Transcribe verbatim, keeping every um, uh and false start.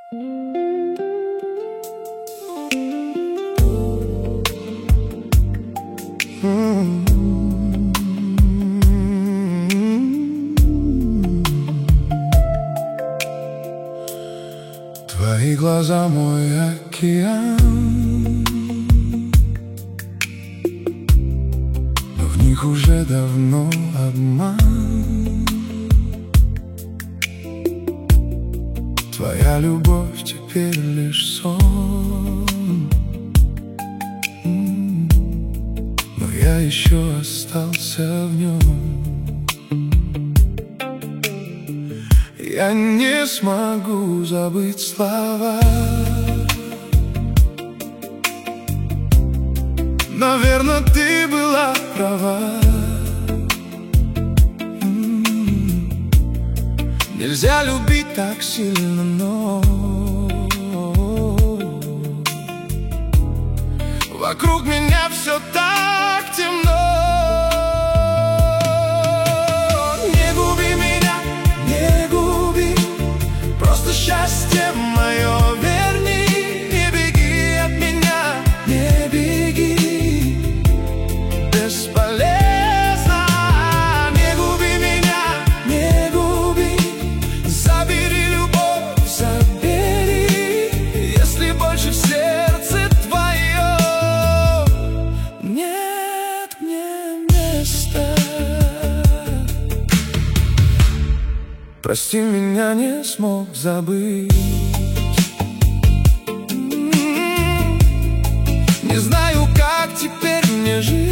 Твои глаза мой океан, но в них уже давно обман. Твоя любовь теперь лишь сон, но я еще остался в нем. Я не смогу забыть слова, наверно, ты была права. М-м-м. Нельзя любить так сильно, но вокруг меня все так темно. Счастье мое верни, не беги от меня, не беги, бесполезно. Не губи меня, не губи, забери любовь, забери, если больше в сердце твоем нет мне места. Прости, меня не смог забыть. Не знаю, как теперь мне жить.